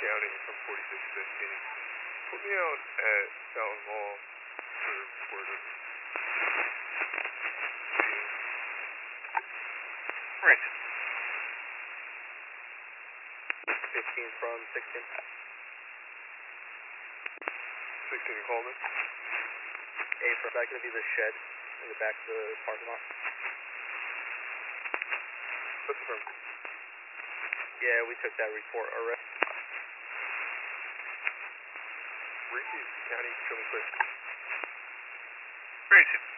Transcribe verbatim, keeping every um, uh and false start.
County from forty-six fifteen. Put me out at Fountain Mall for report of Right. fifteen from sixteen. sixteen Coleman. A from, is that going to be the shed in the back of the parking lot? What's the firm? Yeah, we took that report already. Repeat County, show me clear. Great.